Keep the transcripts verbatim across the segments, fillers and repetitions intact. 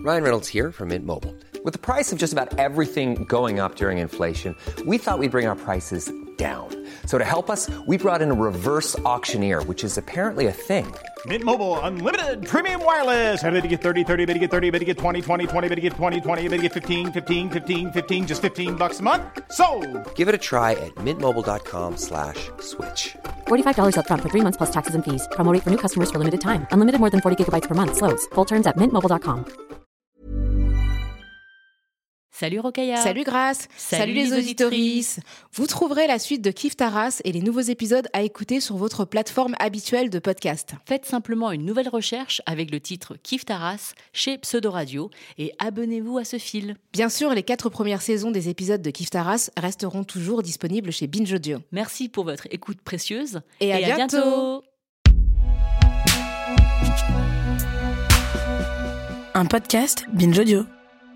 Ryan Reynolds here from Mint Mobile. With the price of just about everything going up during inflation, we thought we'd bring our prices down. So to help us, we brought in a reverse auctioneer, which is apparently a thing. Mint Mobile Unlimited Premium Wireless. How to get thirty, thirty, how to get thirty, how to get twenty, twenty, twenty, how to get twenty, twenty, how to get fifteen, fifteen, fifteen, fifteen, just fifteen bucks a month? Sold! Give it a try at mintmobile.com slash switch. forty-five dollars up front for three months plus taxes and fees. Promo rate for new customers for limited time. Unlimited more than forty gigabytes per month. Slows full terms at mint mobile dot com. Salut Rokhaya. Salut Grace. Salut, Salut les auditorices. Vous trouverez la suite de Kiffe ta race et les nouveaux épisodes à écouter sur votre plateforme habituelle de podcast. Faites simplement une nouvelle recherche avec le titre Kiffe ta race chez Pseudo Radio et abonnez-vous à ce fil. Bien sûr, les quatre premières saisons des épisodes de Kiffe ta race resteront toujours disponibles chez Binge Audio. Merci pour votre écoute précieuse et à, et à bientôt. bientôt. Un podcast Binge Audio.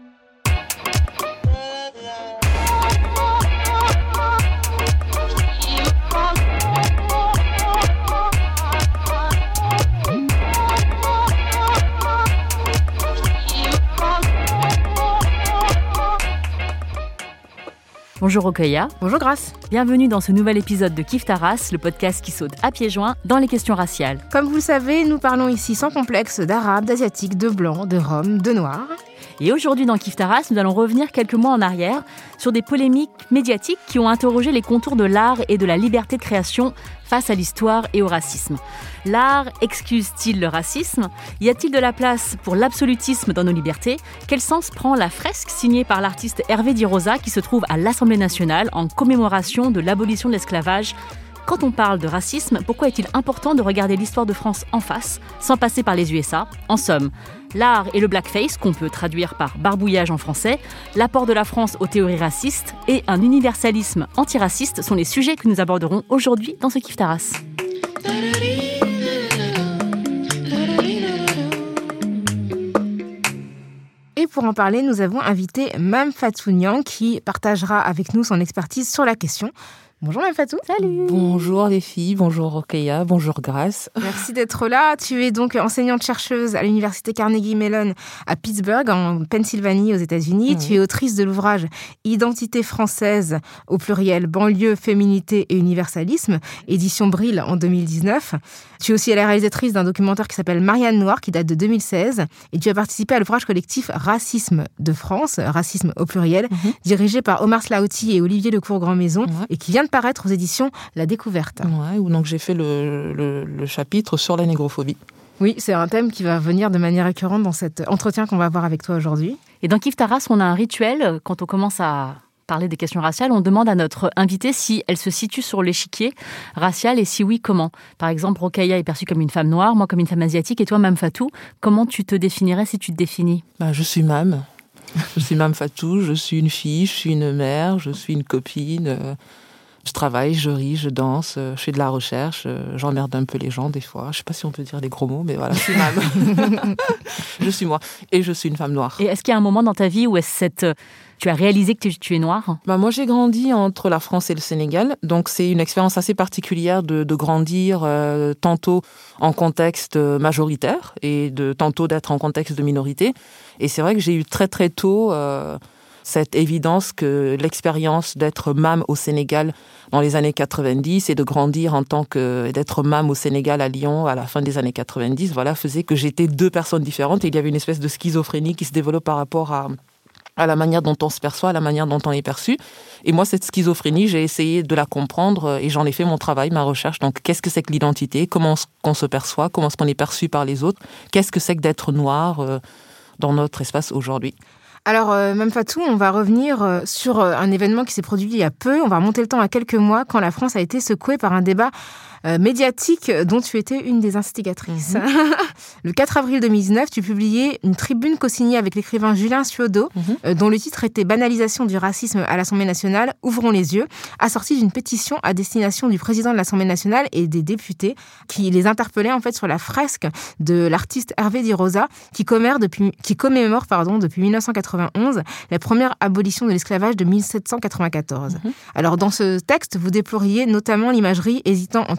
Bonjour Rokhaya. Bonjour Grace. Bienvenue dans ce nouvel épisode de Kiffe ta race, le podcast qui saute à pieds joints dans les questions raciales. Comme vous le savez, nous parlons ici sans complexe d'arabes, d'asiatiques, de blancs, de roms, de noirs. Et aujourd'hui dans Kiffe ta race, nous allons revenir quelques mois en arrière sur des polémiques médiatiques qui ont interrogé les contours de l'art et de la liberté de création face à l'histoire et au racisme. L'art excuse-t-il le racisme ? Y a-t-il de la place pour l'absolutisme dans nos libertés ? Quel sens prend la fresque signée par l'artiste Hervé Di Rosa qui se trouve à l'Assemblée nationale en commémoration de l'abolition de l'esclavage ? Quand on parle de racisme, pourquoi est-il important de regarder l'histoire de France en face, sans passer par les U S A ? En somme, l'art et le blackface, qu'on peut traduire par barbouillage en français, l'apport de la France aux théories racistes et un universalisme antiraciste sont les sujets que nous aborderons aujourd'hui dans ce Kiffe ta race. Et pour en parler, nous avons invité Mame Fatou Niang qui partagera avec nous son expertise sur la question. Bonjour Mame Fatou. Salut. Bonjour les filles, bonjour Rokhaya, bonjour Grace. Merci d'être là. Tu es donc enseignante-chercheuse à l'université Carnegie Mellon à Pittsburgh, en Pennsylvanie, aux États-Unis. Mmh. Tu es autrice de l'ouvrage Identité française, au pluriel, banlieue, féminité et universalisme, édition Brill en deux mille dix-neuf. Tu es aussi la réalisatrice d'un documentaire qui s'appelle Marianne Noire, qui date de deux mille seize. Et tu as participé à l'ouvrage collectif Racisme de France, racisme au pluriel, mmh. dirigé par Omar Slaouti et Olivier Lecourt-Grandmaison, mmh. et qui vient de paraître aux éditions La Découverte. Ouais, où donc j'ai fait le, le, le chapitre sur la négrophobie. Oui, c'est un thème qui va venir de manière récurrente dans cet entretien qu'on va avoir avec toi aujourd'hui. Et dans Kiffe ta race, on a un rituel. Quand on commence à parler des questions raciales, on demande à notre invitée si elle se situe sur l'échiquier racial et si oui, comment. Par exemple, Rokhaya est perçue comme une femme noire, moi comme une femme asiatique, et toi, Mame Fatou, comment tu te définirais si tu te définis ? Bah, je suis Mame. Je suis Mame Fatou, je suis une fille, je suis une mère, je suis une copine... Euh... Je travaille, je ris, je danse, je fais de la recherche, j'emmerde un peu les gens des fois. Je ne sais pas si on peut dire des gros mots, mais voilà, je suis Mame. Je suis moi. Et je suis une femme noire. Et est-ce qu'il y a un moment dans ta vie où est-ce cette... tu as réalisé que tu es noire ? Bah moi, j'ai grandi entre la France et le Sénégal. Donc, c'est une expérience assez particulière de, de grandir euh, tantôt en contexte majoritaire et de tantôt d'être en contexte de minorité. Et c'est vrai que j'ai eu très, très tôt... Euh, cette évidence que l'expérience d'être mame au Sénégal dans les années quatre-vingt-dix et de grandir en tant que d'être mame au Sénégal à Lyon à la fin des années quatre-vingt-dix, voilà, faisait que j'étais deux personnes différentes et il y avait une espèce de schizophrénie qui se développe par rapport à, à la manière dont on se perçoit, à la manière dont on est perçu. Et moi, cette schizophrénie, j'ai essayé de la comprendre et j'en ai fait mon travail, ma recherche. Donc, qu'est-ce que c'est que l'identité ? Comment on se perçoit ? Comment est-ce qu'on est perçu par les autres ? Qu'est-ce que c'est que d'être noir euh, dans notre espace aujourd'hui ? Alors, euh, Mame Fatou, on va revenir euh, sur euh, un événement qui s'est produit il y a peu. On va remonter le temps à quelques mois quand la France a été secouée par un débat euh, médiatique dont tu étais une des instigatrices. Mmh. Le quatre avril deux mille dix-neuf, tu publiais une tribune co-signée avec l'écrivain Julien Ciodo, mmh. euh, dont le titre était « Banalisation du racisme à l'Assemblée nationale, ouvrons les yeux », assorti d'une pétition à destination du président de l'Assemblée nationale et des députés qui les interpellaient en fait sur la fresque de l'artiste Hervé Di Rosa qui commémore depuis, qui commémore, pardon, depuis dix-neuf cent quatre-vingt-onze la première abolition de l'esclavage de mille sept cent quatre-vingt-quatorze. Mmh. Alors dans ce texte, vous déploriez notamment l'imagerie hésitant entre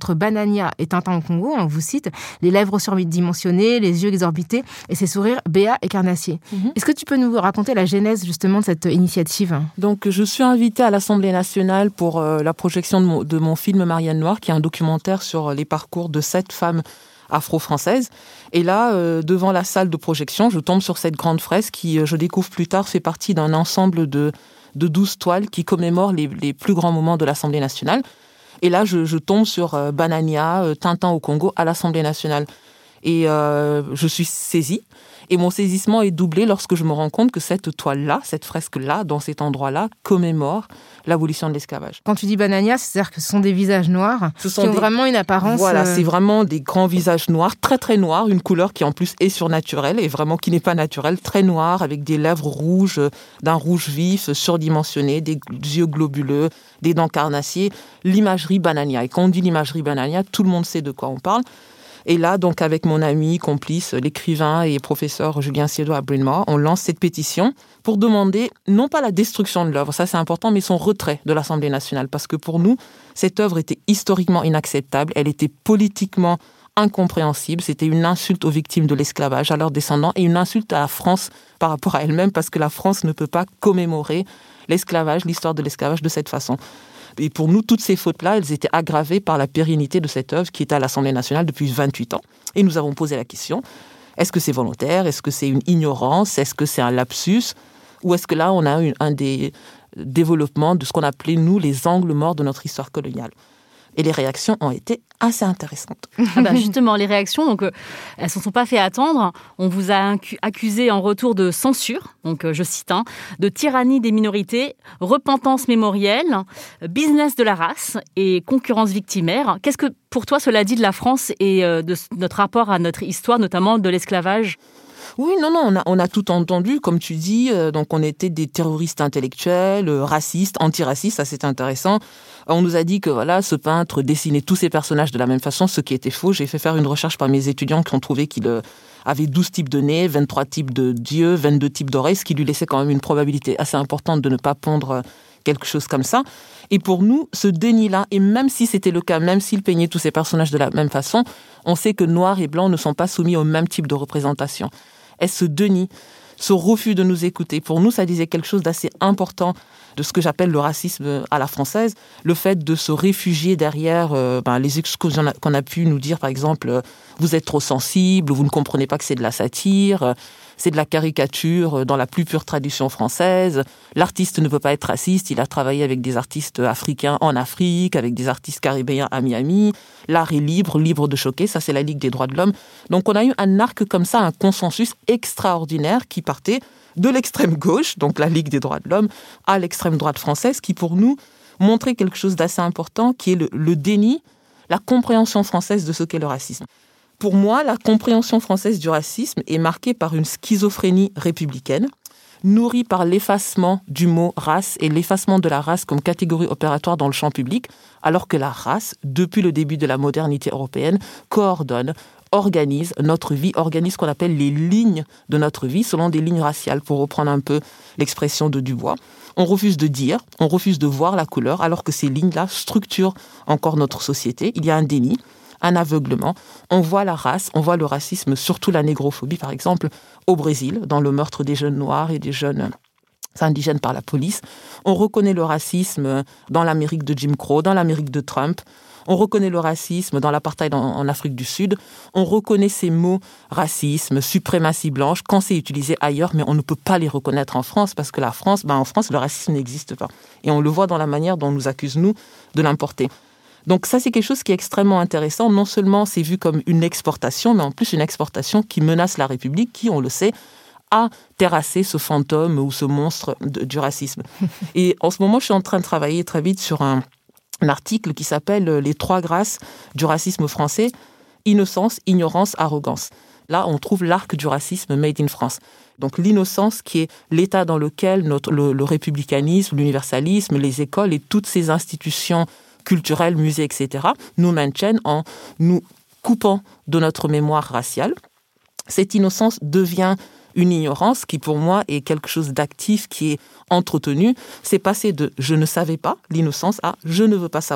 entre Banania et Tintin au Congo, on vous cite, les lèvres surdimensionnées, les yeux exorbités et ces sourires béats et carnassiers. Mm-hmm. Est-ce que tu peux nous raconter la genèse justement de cette initiative ? Donc, je suis invitée à l'Assemblée nationale pour euh, la projection de mon, de mon film Marianne Noire, qui est un documentaire sur les parcours de sept femmes afro-françaises. Et là, euh, devant la salle de projection, je tombe sur cette grande fresque qui, je découvre plus tard, fait partie d'un ensemble de, de douze toiles qui commémorent les, les plus grands moments de l'Assemblée nationale. Et là, je, je tombe sur euh, Banania, euh, Tintin au Congo, à l'Assemblée nationale. Et euh, je suis saisie. Et mon saisissement est doublé lorsque je me rends compte que cette toile-là, cette fresque-là, dans cet endroit-là, commémore l'abolition de l'esclavage. Quand tu dis Banania, c'est-à-dire que ce sont des visages noirs ce sont qui ont des... vraiment une apparence... Voilà, euh... c'est vraiment des grands visages noirs, très très noirs, une couleur qui en plus est surnaturelle et vraiment qui n'est pas naturelle, très noire, avec des lèvres rouges, d'un rouge vif, surdimensionné, des yeux globuleux, des dents carnassiers, l'imagerie Banania. Et quand on dit l'imagerie Banania, tout le monde sait de quoi on parle. Et là, donc, avec mon ami, complice, l'écrivain et professeur Julien Siedo à Bryn Mawr, on lance cette pétition pour demander, non pas la destruction de l'œuvre, ça c'est important, mais son retrait de l'Assemblée nationale. Parce que pour nous, cette œuvre était historiquement inacceptable, elle était politiquement incompréhensible, c'était une insulte aux victimes de l'esclavage, à leurs descendants, et une insulte à la France par rapport à elle-même, parce que la France ne peut pas commémorer l'esclavage, l'histoire de l'esclavage de cette façon. Et pour nous, toutes ces fautes-là, elles étaient aggravées par la pérennité de cette œuvre qui est à l'Assemblée nationale depuis vingt-huit ans. Et nous avons posé la question, est-ce que c'est volontaire ? Est-ce que c'est une ignorance ? Est-ce que c'est un lapsus ? Ou est-ce que là, on a eu un des développements de ce qu'on appelait, nous, les angles morts de notre histoire coloniale ? Et les réactions ont été assez intéressantes. Ah ben justement, les réactions, donc, euh, elles ne se sont pas fait attendre. On vous a accusé en retour de censure, donc euh, je cite, hein, de tyrannie des minorités, repentance mémorielle, business de la race et concurrence victimaire. Qu'est-ce que pour toi cela dit de la France et euh, de notre rapport à notre histoire, notamment de l'esclavage ? Oui, non, non, on a, on a tout entendu, comme tu dis. Euh, donc, on était des terroristes intellectuels, euh, racistes, antiracistes, ça c'est intéressant. On nous a dit que voilà, ce peintre dessinait tous ses personnages de la même façon, ce qui était faux. J'ai fait faire une recherche par mes étudiants qui ont trouvé qu'il euh, avait douze types de nez, vingt-trois types de yeux, vingt-deux types d'oreilles, ce qui lui laissait quand même une probabilité assez importante de ne pas pondre quelque chose comme ça. Et pour nous, ce déni-là, et même si c'était le cas, même s'il peignait tous ses personnages de la même façon, on sait que noir et blanc ne sont pas soumis au même type de représentation. Et ce déni, ce refus de nous écouter, pour nous, ça disait quelque chose d'assez important de ce que j'appelle le racisme à la française, le fait de se réfugier derrière euh, ben, les excuses qu'on a, qu'on a pu nous dire, par exemple, euh, vous êtes trop sensible, vous ne comprenez pas que c'est de la satire, euh, c'est de la caricature dans la plus pure tradition française, l'artiste ne peut pas être raciste, il a travaillé avec des artistes africains en Afrique, avec des artistes caribéens à Miami, l'art est libre, libre de choquer, ça c'est la Ligue des droits de l'homme. Donc on a eu un arc comme ça, un consensus extraordinaire qui partait de l'extrême gauche, donc la Ligue des droits de l'homme, à l'extrême droite française, qui pour nous montrait quelque chose d'assez important, qui est le, le déni, la compréhension française de ce qu'est le racisme. Pour moi, la compréhension française du racisme est marquée par une schizophrénie républicaine, nourrie par l'effacement du mot race et l'effacement de la race comme catégorie opératoire dans le champ public, alors que la race, depuis le début de la modernité européenne, coordonne, organise notre vie, organise ce qu'on appelle les lignes de notre vie, selon des lignes raciales, pour reprendre un peu l'expression de Dubois. On refuse de dire, on refuse de voir la couleur, alors que ces lignes-là structurent encore notre société. Il y a un déni, un aveuglement. On voit la race, on voit le racisme, surtout la négrophobie, par exemple, au Brésil, dans le meurtre des jeunes noirs et des jeunes indigènes par la police. On reconnaît le racisme dans l'Amérique de Jim Crow, dans l'Amérique de Trump. On reconnaît le racisme dans l'apartheid en, en Afrique du Sud. On reconnaît ces mots racisme, suprématie blanche quand c'est utilisé ailleurs, mais on ne peut pas les reconnaître en France parce que la France, ben en France, le racisme n'existe pas. Et on le voit dans la manière dont on nous accuse, nous, de l'importer. Donc ça, c'est quelque chose qui est extrêmement intéressant. Non seulement c'est vu comme une exportation, mais en plus une exportation qui menace la République, qui, on le sait, a terrassé ce fantôme ou ce monstre de, du racisme. Et en ce moment, je suis en train de travailler très vite sur un, un article qui s'appelle « Les trois grâces du racisme français, innocence, ignorance, arrogance ». Là, on trouve l'arc du racisme made in France. Donc l'innocence qui est l'état dans lequel notre, le, le républicanisme, l'universalisme, les écoles et toutes ces institutions culturelles, musées, et cetera, nous maintiennent en nous coupant de notre mémoire raciale. Cette innocence devient une ignorance qui, pour moi, est quelque chose d'actif, qui est entretenu. C'est passé de « je ne savais pas » l'innocence à « je ne veux pas savoir ».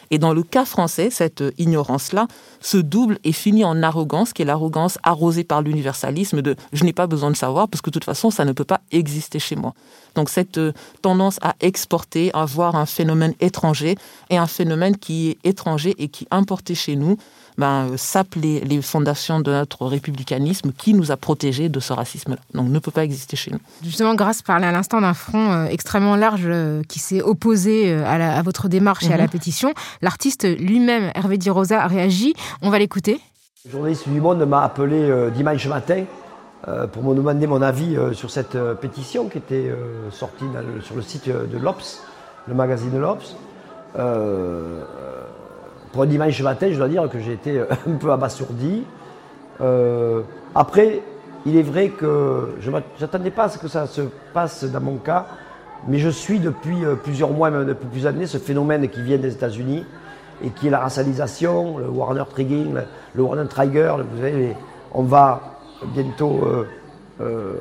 Et dans le cas français, cette ignorance-là se double et finit en arrogance, qui est l'arrogance arrosée par l'universalisme de « je n'ai pas besoin de savoir parce que de toute façon, ça ne peut pas exister chez moi ». Donc cette tendance à exporter, à voir un phénomène étranger et un phénomène qui est étranger et qui est importé chez nous, ben, sape les, les fondations de notre républicanisme qui nous a protégés de ce racisme-là. Donc, ne peut pas exister chez nous. Justement, Grâce parlait à l'instant d'un front euh, extrêmement large euh, qui s'est opposé euh, à, la, à votre démarche mm-hmm. et à la pétition. L'artiste lui-même, Hervé Di Rosa, a réagi. On va l'écouter. Le journaliste du Monde m'a appelé euh, dimanche matin euh, pour me demander mon avis euh, sur cette euh, pétition qui était euh, sortie dans le, sur le site de l'Obs, le magazine de l'Obs. Euh, Pour un dimanche matin, je dois dire que j'ai été un peu abasourdi. Euh, après, il est vrai que je n'attendais pas à ce que ça se passe dans mon cas, mais je suis depuis plusieurs mois, même depuis plusieurs années, ce phénomène qui vient des États-Unis et qui est la racialisation, le Warner Trigging, le Warner Trigger. Vous savez, on va bientôt euh, euh,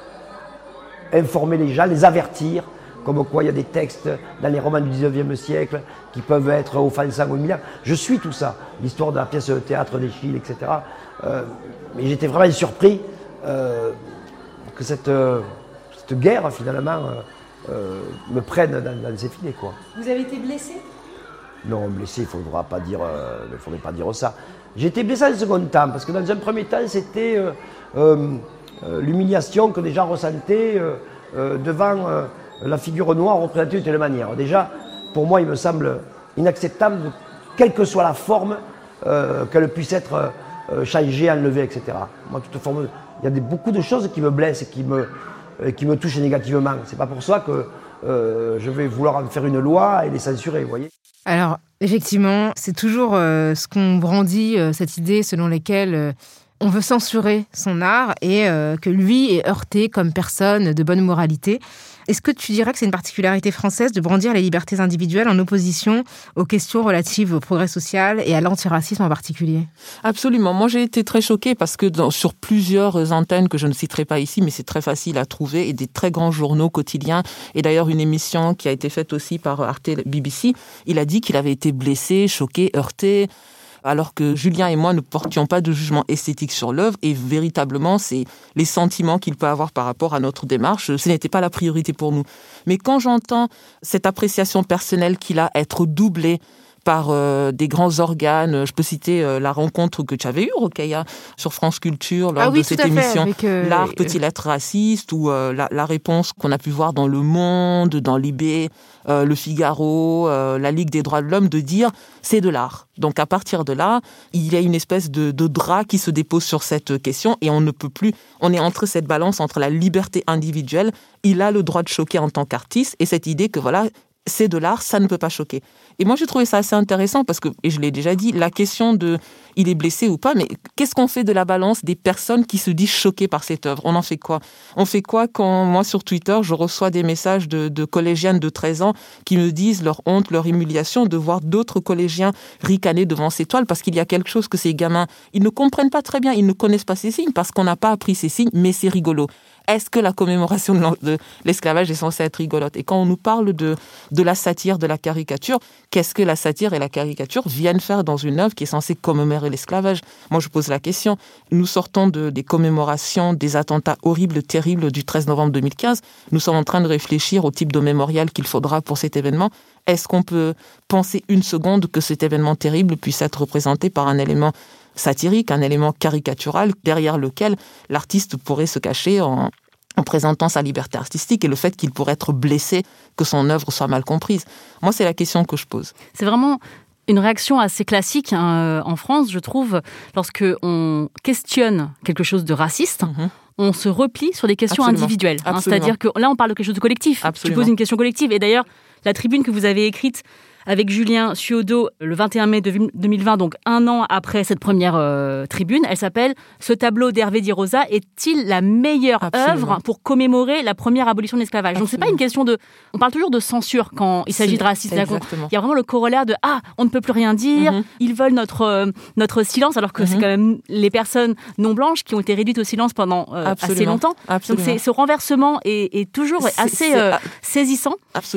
informer les gens, les avertir. Comme quoi il y a des textes dans les romans du dix-neuvième siècle qui peuvent être offensants ou humiliants. Je suis tout ça, l'histoire de la pièce de théâtre d'Eschyle, et cetera. Euh, mais j'étais vraiment surpris euh, que cette, euh, cette guerre, finalement, euh, euh, me prenne dans, dans ses filets, quoi. Vous avez été blessé ? Non, blessé, il ne faudra pas dire, euh, il faudrait pas dire ça. J'ai été blessé en second temps, parce que dans un premier temps, c'était euh, euh, euh, l'humiliation que les gens ressentaient euh, euh, devant... Euh, la figure noire représentée de telle manière. Déjà, pour moi, il me semble inacceptable, quelle que soit la forme, euh, qu'elle puisse être euh, changée, enlevée, et cetera. Moi, toute forme, il y a des, beaucoup de choses qui me blessent et qui me, euh, qui me touchent négativement. C'est pas pour ça que euh, je vais vouloir en faire une loi et les censurer, vous voyez. Alors, effectivement, c'est toujours euh, ce qu'on brandit, euh, cette idée selon laquelle euh, on veut censurer son art et euh, que lui est heurté comme personne de bonne moralité. Est-ce que tu dirais que c'est une particularité française de brandir les libertés individuelles en opposition aux questions relatives au progrès social et à l'antiracisme en particulier ? Absolument. Moi, j'ai été très choquée parce que dans, sur plusieurs antennes que je ne citerai pas ici, mais c'est très facile à trouver, et des très grands journaux quotidiens, et d'ailleurs une émission qui a été faite aussi par Arte B B C, il a dit qu'il avait été blessé, choqué, heurté, alors que Julien et moi ne portions pas de jugement esthétique sur l'œuvre, et véritablement, c'est les sentiments qu'il peut avoir par rapport à notre démarche, ce n'était pas la priorité pour nous. Mais quand j'entends cette appréciation personnelle qu'il a être doublée par euh, des grands organes. Je peux citer euh, la rencontre que tu avais eue, Rokhaya, sur France Culture, lors ah oui, de cette émission avec, euh, L'art peut-il être raciste, ou euh, la, la réponse qu'on a pu voir dans Le Monde, dans Libé, euh, Le Figaro, euh, la Ligue des droits de l'homme, de dire c'est de l'art. Donc à partir de là, il y a une espèce de, de drap qui se dépose sur cette question, et on ne peut plus, on est entre cette balance entre la liberté individuelle, il a le droit de choquer en tant qu'artiste, et cette idée que voilà, c'est de l'art, ça ne peut pas choquer. Et moi, j'ai trouvé ça assez intéressant parce que, et je l'ai déjà dit, la question de il est blessé ou pas, mais qu'est-ce qu'on fait de la balance des personnes qui se disent choquées par cette œuvre ? On en fait quoi ? On fait quoi quand, moi, sur Twitter, je reçois des messages de, de collégiennes de treize ans qui me disent leur honte, leur humiliation de voir d'autres collégiens ricaner devant ces toiles parce qu'il y a quelque chose que ces gamins, ils ne comprennent pas très bien, ils ne connaissent pas ces signes parce qu'on n'a pas appris ces signes, mais c'est rigolo. Est-ce que la commémoration de l'esclavage est censée être rigolote ? Et quand on nous parle de, de la satire, de la caricature, qu'est-ce que la satire et la caricature viennent faire dans une œuvre qui est censée commémorer l'esclavage ? Moi, je pose la question. Nous sortons de, des commémorations des attentats horribles, terribles du treize novembre deux mille quinze. Nous sommes en train de réfléchir au type de mémorial qu'il faudra pour cet événement. Est-ce qu'on peut penser une seconde que cet événement terrible puisse être représenté par un élément satirique, un élément caricatural derrière lequel l'artiste pourrait se cacher en, en présentant sa liberté artistique et le fait qu'il pourrait être blessé, que son œuvre soit mal comprise. Moi, c'est la question que je pose. C'est vraiment une réaction assez classique hein, en France, je trouve, lorsque on questionne quelque chose de raciste. Mm-hmm. On se replie sur des questions Absolument. individuelles. Hein, c'est-à-dire que là, on parle de quelque chose de collectif. Absolument. Tu poses une question collective. Et d'ailleurs, la tribune que vous avez écrite avec Julien Suodo le vingt et un mai deux mille vingt, donc un an après cette première euh, tribune, elle s'appelle « Ce tableau d'Hervé Di Rosa est-il la meilleure Absolument. œuvre pour commémorer la première abolition de l'esclavage ?» Donc c'est pas une question de... On parle toujours de censure quand il s'agit de racisme. Il y a vraiment le corollaire de « Ah, on ne peut plus rien dire, mm-hmm. ils veulent notre, euh, notre silence » alors que mm-hmm. c'est quand même les personnes non blanches qui ont été réduites au silence pendant euh, assez longtemps. Absolument. Donc c'est, ce renversement est, est toujours c'est, assez c'est, euh, saisissant. Absolument.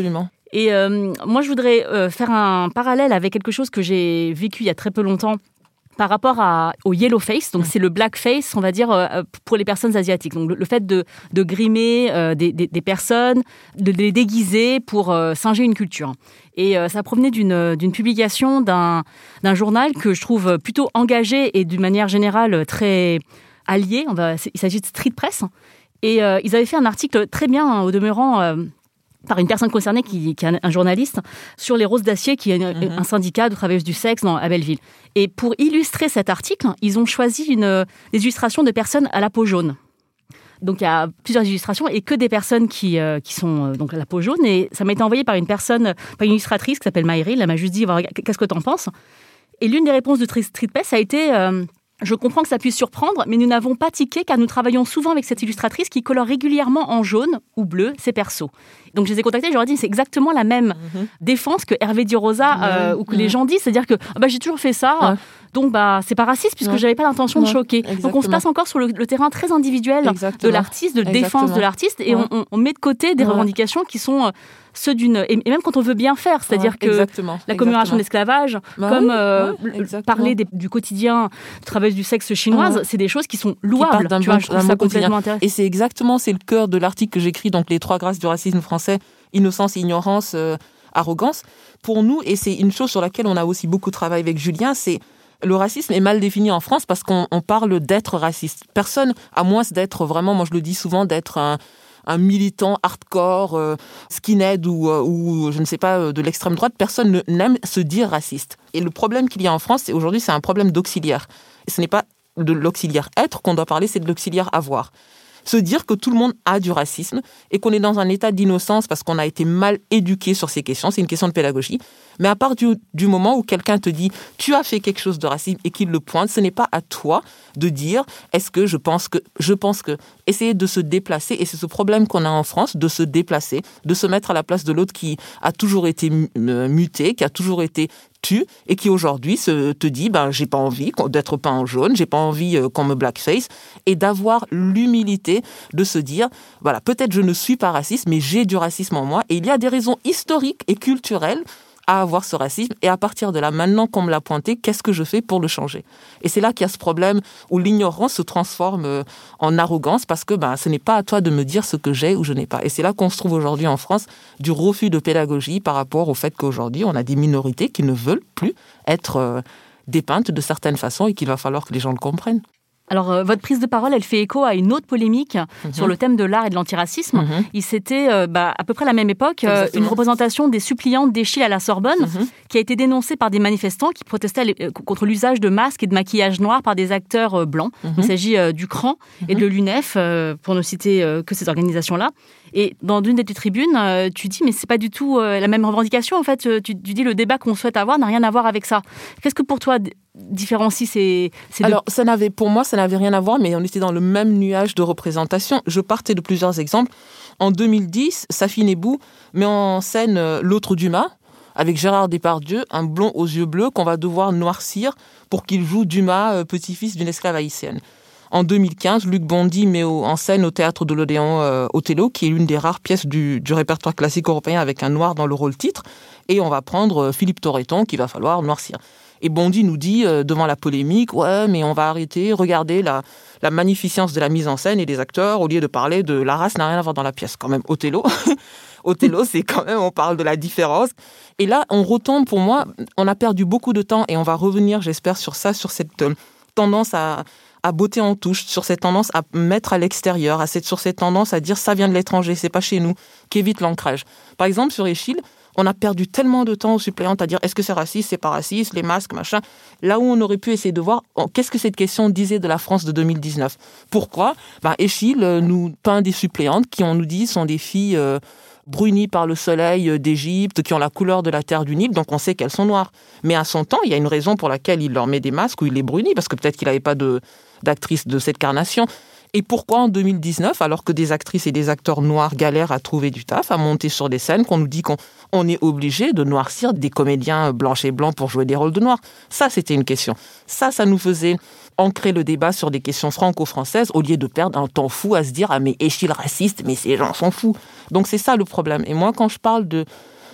Et euh, moi, je voudrais euh, faire un parallèle avec quelque chose que j'ai vécu il y a très peu longtemps par rapport à, au yellow face. Donc, c'est le black face, on va dire, euh, pour les personnes asiatiques. Donc, le, le fait de, de grimer euh, des, des, des personnes, de les déguiser pour euh, singer une culture. Et euh, ça provenait d'une, d'une publication d'un, d'un journal que je trouve plutôt engagé et d'une manière générale très allié. On va, il s'agit de Street Press. Et euh, ils avaient fait un article très bien, hein, au demeurant, euh, par une personne concernée qui, qui est un journaliste, sur les Roses d'Acier, qui est mm-hmm. un syndicat de travailleuses du sexe dans, à Belleville. Et pour illustrer cet article, ils ont choisi une, des illustrations de personnes à la peau jaune. Donc il y a plusieurs illustrations et que des personnes qui, euh, qui sont euh, donc à la peau jaune. Et ça m'a été envoyé par une personne, par une illustratrice qui s'appelle Maïril. Elle m'a juste dit, qu'est-ce que t'en penses ? Et l'une des réponses de Street Press a été... Euh, Je comprends que ça puisse surprendre, mais nous n'avons pas tiqué car nous travaillons souvent avec cette illustratrice qui colore régulièrement en jaune ou bleu ses persos. Donc je les ai contactés, je leur ai dit c'est exactement la même mm-hmm. défense que Hervé Di Rosa mm-hmm. euh, ou que mm-hmm. les gens disent, c'est-à-dire que ah bah, j'ai toujours fait ça, ouais. donc bah, c'est pas raciste puisque ouais. j'avais pas l'intention ouais. de choquer. Exactement. Donc on se passe encore sur le, le terrain très individuel exactement. de l'artiste, de exactement. défense de l'artiste et ouais. on, on met de côté des ouais. revendications qui sont... Euh, ceux d'une et même quand on veut bien faire, c'est-à-dire ouais, que exactement, la commémoration de l'esclavage, bah comme oui, euh, ouais, parler des, du quotidien de travailleuse du sexe chinoise, ouais. c'est des choses qui sont louables. Qui tu vois, je trouve ça complètement intéressant. Et c'est exactement, c'est le cœur de l'article que j'écris, donc les trois grâces du racisme français, innocence, ignorance, euh, arrogance. Pour nous, et c'est une chose sur laquelle on a aussi beaucoup travaillé avec Julien, c'est le racisme est mal défini en France parce qu'on on parle d'être raciste. Personne, à moins d'être vraiment, moi je le dis souvent, d'être un un militant hardcore, euh, skinhead ou, euh, ou, je ne sais pas, euh, de l'extrême droite, personne ne, n'aime se dire raciste. Et le problème qu'il y a en France, c'est aujourd'hui, c'est un problème d'auxiliaire. Et ce n'est pas de l'auxiliaire être qu'on doit parler, c'est de l'auxiliaire avoir. Se dire que tout le monde a du racisme et qu'on est dans un état d'innocence parce qu'on a été mal éduqué sur ces questions, c'est une question de pédagogie. Mais à part du, du moment où quelqu'un te dit « tu as fait quelque chose de raciste » et qu'il le pointe, ce n'est pas à toi de dire « est-ce que je pense que… » Je pense que… Essayer de se déplacer, et c'est ce problème qu'on a en France, de se déplacer, de se mettre à la place de l'autre qui a toujours été muté, qui a toujours été tu, et qui aujourd'hui se, te dit ben, « j'ai pas envie d'être peint en jaune, j'ai pas envie qu'on me blackface », et d'avoir l'humilité de se dire « voilà, peut-être je ne suis pas raciste, mais j'ai du racisme en moi, et il y a des raisons historiques et culturelles à avoir ce racisme, et à partir de là, maintenant qu'on me l'a pointé, qu'est-ce que je fais pour le changer ? Et c'est là qu'il y a ce problème où l'ignorance se transforme en arrogance, parce que ben, ce n'est pas à toi de me dire ce que j'ai ou je n'ai pas. Et c'est là qu'on se trouve aujourd'hui en France, du refus de pédagogie par rapport au fait qu'aujourd'hui, on a des minorités qui ne veulent plus être euh, dépeintes de certaines façons et qu'il va falloir que les gens le comprennent. Alors, euh, votre prise de parole, elle fait écho à une autre polémique mmh. sur le thème de l'art et de l'antiracisme. Mmh. Il s'était, euh, bah, à peu près à la même époque, euh, une représentation des suppliantes d'Eschyle à la Sorbonne, mmh. qui a été dénoncée par des manifestants qui protestaient euh, contre l'usage de masques et de maquillage noir par des acteurs euh, blancs. Mmh. Il s'agit euh, du C R A N mmh. et de l'U N E F, euh, pour ne citer euh, que ces organisations-là. Et dans une des tribunes, euh, tu dis, mais c'est pas du tout euh, la même revendication. En fait, tu, tu dis, le débat qu'on souhaite avoir n'a rien à voir avec ça. Qu'est-ce que pour toi d- différencie ces, ces Alors, deux... ça n'avait, pour moi, ça n'avait rien à voir, mais on était dans le même nuage de représentation. Je partais de plusieurs exemples. En deux mille dix, Safi Nebou met en scène euh, L'autre Dumas, avec Gérard Depardieu, un blond aux yeux bleus qu'on va devoir noircir pour qu'il joue Dumas, euh, petit-fils d'une esclave haïtienne. En deux mille quinze, Luc Bondy met au, en scène au Théâtre de l'Odéon euh, Othello, qui est l'une des rares pièces du, du répertoire classique européen avec un noir dans le rôle titre. Et on va prendre euh, Philippe Torreton, qu'il va falloir noircir. Et Bondy nous dit, euh, devant la polémique, « Ouais, mais on va arrêter, regardez la, la magnificence de la mise en scène et des acteurs, au lieu de parler de la race, n'a rien à voir dans la pièce. » Quand même, Othello, Othello, c'est quand même, on parle de la différence. Et là, on retombe, pour moi, on a perdu beaucoup de temps, et on va revenir, j'espère, sur ça, sur cette euh, tendance à... à botter en touche, sur cette tendance à mettre à l'extérieur, à cette, sur cette tendance à dire ça vient de l'étranger, c'est pas chez nous, qui évite l'ancrage. Par exemple, sur Eschyle, on a perdu tellement de temps aux suppléantes à dire est-ce que c'est raciste, c'est pas raciste, les masques, machin. Là où on aurait pu essayer de voir oh, qu'est-ce que cette question disait de la France de deux mille dix-neuf. Pourquoi ? Ben, Eschyle nous peint des suppléantes qui, on nous dit, sont des filles euh, brunies par le soleil d'Égypte, qui ont la couleur de la terre du Nil, donc on sait qu'elles sont noires. Mais à son temps, il y a une raison pour laquelle il leur met des masques ou il les brunit, parce que peut-être qu'il n'avait pas de d'actrices de cette carnation. Et pourquoi en deux mille dix-neuf, alors que des actrices et des acteurs noirs galèrent à trouver du taf, à monter sur des scènes, qu'on nous dit qu'on on est obligé de noircir des comédiens blancs et blancs pour jouer des rôles de noirs ? Ça, c'était une question. Ça, ça nous faisait ancrer le débat sur des questions franco-françaises au lieu de perdre un temps fou à se dire « Ah, mais Eschyle raciste, mais ces gens sont fous ». Donc c'est ça le problème. Et moi, quand je parle de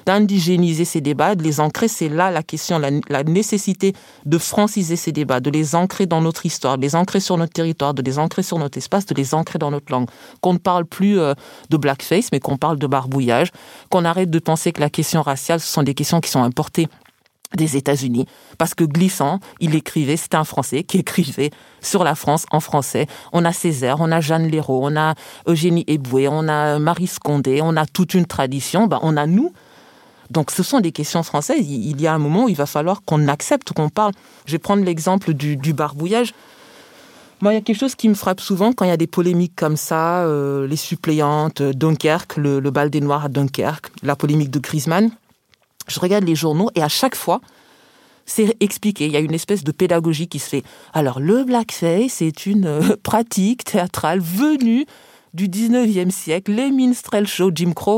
d'indigéniser ces débats, de les ancrer. C'est là la question, la, la nécessité de franciser ces débats, de les ancrer dans notre histoire, de les ancrer sur notre territoire, de les ancrer sur notre espace, de les ancrer dans notre langue. Qu'on ne parle plus euh, de blackface, mais qu'on parle de barbouillage, qu'on arrête de penser que la question raciale, ce sont des questions qui sont importées des États-Unis, parce que Glissant, il écrivait, c'était un Français qui écrivait sur la France en français. On a Césaire, on a Jeanne Léraud, on a Eugénie Eboué, on a Marie Scondé, on a toute une tradition, ben on a nous. Donc ce sont des questions françaises. Il y a un moment où il va falloir qu'on accepte, qu'on parle. Je vais prendre l'exemple du, du barbouillage. Moi, il y a quelque chose qui me frappe souvent quand il y a des polémiques comme ça, euh, les suppléantes, Dunkerque, le, le bal des Noirs à Dunkerque, la polémique de Griezmann. Je regarde les journaux et à chaque fois, c'est expliqué. Il y a une espèce de pédagogie qui se fait. Alors, le blackface, c'est une euh, pratique théâtrale venue du dix-neuvième siècle, les minstrel shows, Jim Crow.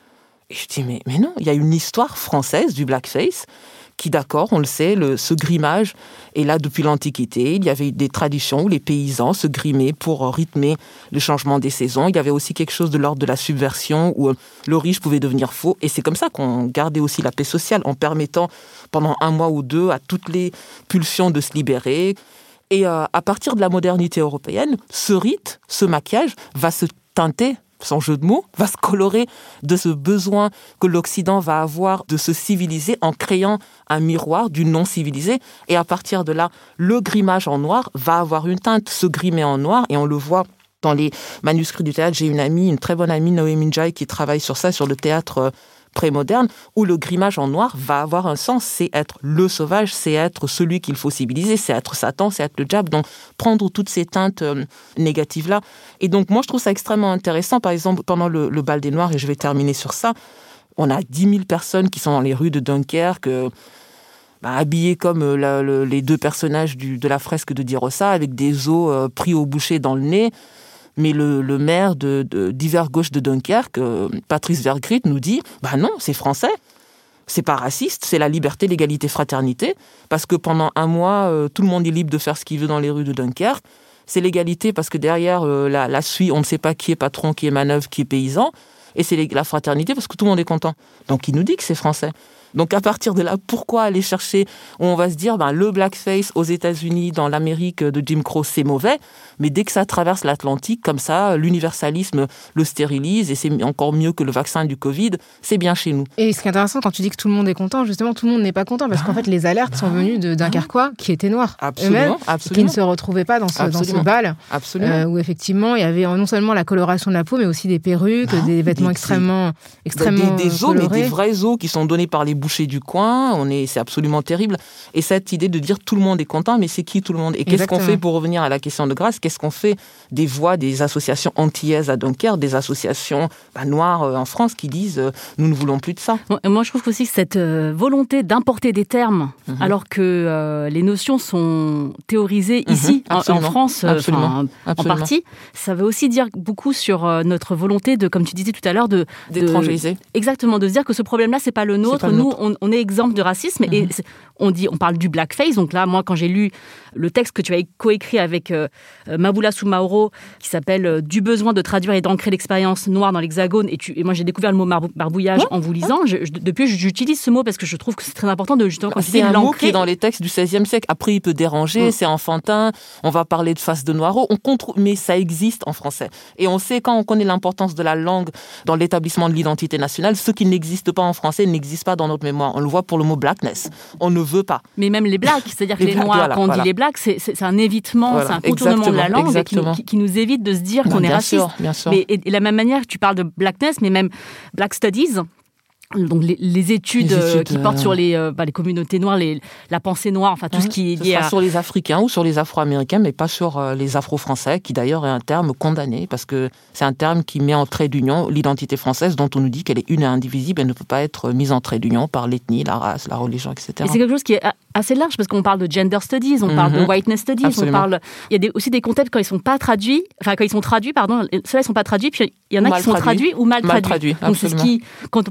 Et je dis, mais, mais non, il y a une histoire française du blackface qui, d'accord, on le sait, le, ce grimage est là depuis l'Antiquité. Il y avait des traditions où les paysans se grimaient pour rythmer le changement des saisons. Il y avait aussi quelque chose de l'ordre de la subversion où le riche pouvait devenir faux. Et c'est comme ça qu'on gardait aussi la paix sociale, en permettant pendant un mois ou deux à toutes les pulsions de se libérer. Et euh, à partir de la modernité européenne, ce rite, ce maquillage va se teinter, sans jeu de mots, va se colorer de ce besoin que l'Occident va avoir de se civiliser en créant un miroir du non-civilisé. Et à partir de là, le grimage en noir va avoir une teinte, se grimer en noir, et on le voit dans les manuscrits du théâtre. J'ai une amie, une très bonne amie, Noémie Njai, qui travaille sur ça, sur le théâtre pré-moderne, où le grimage en noir va avoir un sens. C'est être le sauvage, c'est être celui qu'il faut civiliser, c'est être Satan, c'est être le diable. Donc, prendre toutes ces teintes euh, négatives-là. Et donc, moi, je trouve ça extrêmement intéressant. Par exemple, pendant le, le bal des Noirs, et je vais terminer sur ça, on a dix mille personnes qui sont dans les rues de Dunkerque, euh, bah, habillées comme euh, la, le, les deux personnages du, de la fresque de Di Rossa, avec des os euh, pris au boucher dans le nez. Mais le, le maire de, de, d'Hiver Gauche de Dunkerque, euh, Patrice Vergrit, nous dit « Bah non, c'est français, c'est pas raciste, c'est la liberté, l'égalité, fraternité, parce que pendant un mois, euh, tout le monde est libre de faire ce qu'il veut dans les rues de Dunkerque. C'est l'égalité parce que derrière euh, la, la suie, on ne sait pas qui est patron, qui est manœuvre, qui est paysan. Et c'est la fraternité parce que tout le monde est content. Donc il nous dit que c'est français. » Donc à partir de là, pourquoi aller chercher où on va se dire ben, le blackface aux États-Unis, dans l'Amérique de Jim Crow, c'est mauvais, mais dès que ça traverse l'Atlantique, comme ça, l'universalisme le stérilise et c'est encore mieux que le vaccin du Covid, c'est bien chez nous. Et ce qui est intéressant quand tu dis que tout le monde est content, justement, tout le monde n'est pas content parce qu'en fait, les alertes ah, sont venues de Dunkerquois qui étaient noirs eux-mêmes, qui ne se retrouvaient pas dans ce, dans ce bal, euh, où effectivement, il y avait non seulement la coloration de la peau, mais aussi des perruques, ah, des vêtements des, extrêmement, extrêmement des, des os, mais des vrais os qui sont donnés par les boucher du coin, on est, c'est absolument terrible. Et cette idée de dire tout le monde est content, mais c'est qui tout le monde ? Et qu'est-ce Exactement. qu'on fait pour revenir à la question de grâce ? Qu'est-ce qu'on fait des voix des associations antillaises à Dunkerque, des associations bah, noires euh, en France qui disent euh, nous ne voulons plus de ça. Bon, moi, je trouve aussi que cette euh, volonté d'importer des termes, mm-hmm. alors que euh, les notions sont théorisées mm-hmm. ici, en, en France, euh, Absolument. Absolument. en partie, ça veut aussi dire beaucoup sur euh, notre volonté de, comme tu disais tout à l'heure, de d'étrangeriser. Exactement, de se dire que ce problème-là, c'est pas le nôtre. Pas le Nous, nôtre. On, on est exempt de racisme mm-hmm. et on dit, on parle du blackface. Donc là, moi, quand j'ai lu le texte que tu as coécrit avec euh, Maboula Soumaoro, qui s'appelle euh, « Du besoin de traduire et d'ancrer l'expérience noire dans l'Hexagone », et, tu, et moi j'ai découvert le mot mar- barbouillage ouais, en vous lisant. Ouais. Je, je, depuis, j'utilise ce mot parce que je trouve que c'est très important de justement... Bah, c'est un mot qui est dans les textes du seizième siècle. Après, il peut déranger, mmh. c'est enfantin, on va parler de face de noireau, on contre... mais ça existe en français. Et on sait, quand on connaît l'importance de la langue dans l'établissement de l'identité nationale, ce qui n'existe pas en français n'existe pas dans notre mémoire. On le voit pour le mot blackness. On ne veut pas. Mais même les blacks, c'est-à-dire que les, les noirs, voilà, quand on voilà. dit les blacks, c'est, c'est, c'est un évitement, voilà. c'est un contournement de la langue qui, qui, qui nous évite de se dire ben, qu'on est raciste. Sûr, bien sûr. Mais, et, et de la même manière, tu parles de blackness, mais même Black Studies, donc les, les, études, les études qui euh... portent sur les, euh, bah, les communautés noires, les, la pensée noire, enfin tout mmh. ce qui est lié Ce sera à... sur les Africains ou sur les Afro-Américains, mais pas sur euh, les Afro-Français, qui d'ailleurs est un terme condamné, parce que c'est un terme qui met en trait d'union l'identité française, dont on nous dit qu'elle est une et indivisible, elle ne peut pas être mise en trait d'union par l'ethnie, la race, la religion, et cetera. Et c'est quelque chose qui est assez large, parce qu'on parle de gender studies, on mmh. parle de whiteness studies, Absolument. on parle... Il y a des, aussi des concepts quand ils sont pas traduits, enfin quand ils sont traduits, pardon, ceux-là ils sont pas traduits, puis il y en a mal qui sont traduits. traduits ou mal, mal traduits. traduits. Donc c'est ce qui, quand on parle d'affaires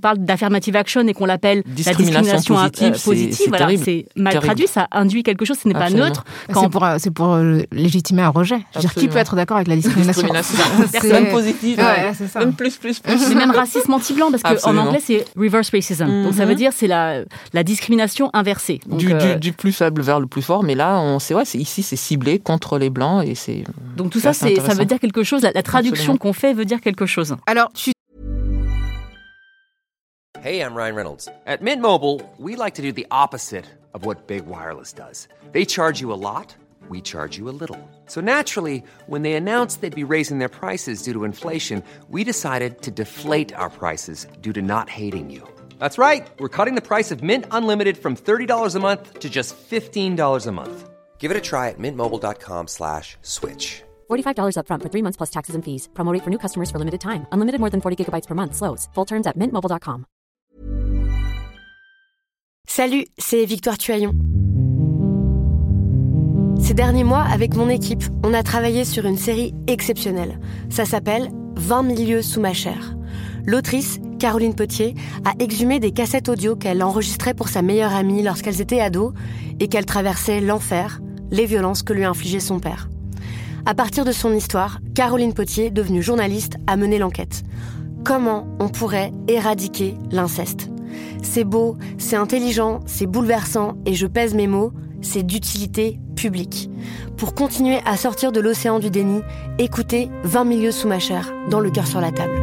affirmative action et qu'on l'appelle discrimination la discrimination positive, euh, positive c'est, c'est voilà, terrible. c'est mal terrible. traduit, ça induit quelque chose, ce n'est Absolument. pas neutre. Quand c'est, pour, c'est pour légitimer un rejet. Je veux dire, qui peut être d'accord avec la discrimination, discrimination. Personne positive, ouais, c'est ça. même plus, plus, plus. C'est même racisme anti-blanc, parce qu'en anglais, c'est reverse racism. Mm-hmm. Donc ça veut dire c'est la, la discrimination inversée. Donc, du, euh... du, du plus faible vers le plus fort, mais là, on sait, ouais, c'est, ici, c'est ciblé contre les Blancs. Et c'est, donc tout ça, c'est, ça veut dire quelque chose. La, la traduction Absolument. Qu'on fait veut dire quelque chose. Alors, tu... Hey, I'm Ryan Reynolds. At Mint Mobile, we like to do the opposite of what Big Wireless does. They charge you a lot, we charge you a little. So naturally, when they announced they'd be raising their prices due to inflation, we decided to deflate our prices due to not hating you. That's right. We're cutting the price of Mint Unlimited from thirty dollars a month to just fifteen dollars a month. Give it a try at mintmobile.com slash switch. forty-five dollars up front for three months plus taxes and fees. Promo rate for new customers for limited time. Unlimited more than forty gigabytes per month. Slows full terms at mint mobile dot com. Salut, c'est Victoire Tuaillon. Ces derniers mois, avec mon équipe, on a travaillé sur une série exceptionnelle. Ça s'appelle vingt mille lieues sous ma chair. L'autrice, Caroline Potier, a exhumé des cassettes audio qu'elle enregistrait pour sa meilleure amie lorsqu'elles étaient ados et qu'elle traversait l'enfer, les violences que lui infligeait son père. À partir de son histoire, Caroline Potier, devenue journaliste, a mené l'enquête. Comment on pourrait éradiquer l'inceste ? C'est beau, c'est intelligent, c'est bouleversant et je pèse mes mots, c'est d'utilité publique. Pour continuer à sortir de l'océan du déni, écoutez vingt mille lieues sous ma chair, dans Le cœur sur la table.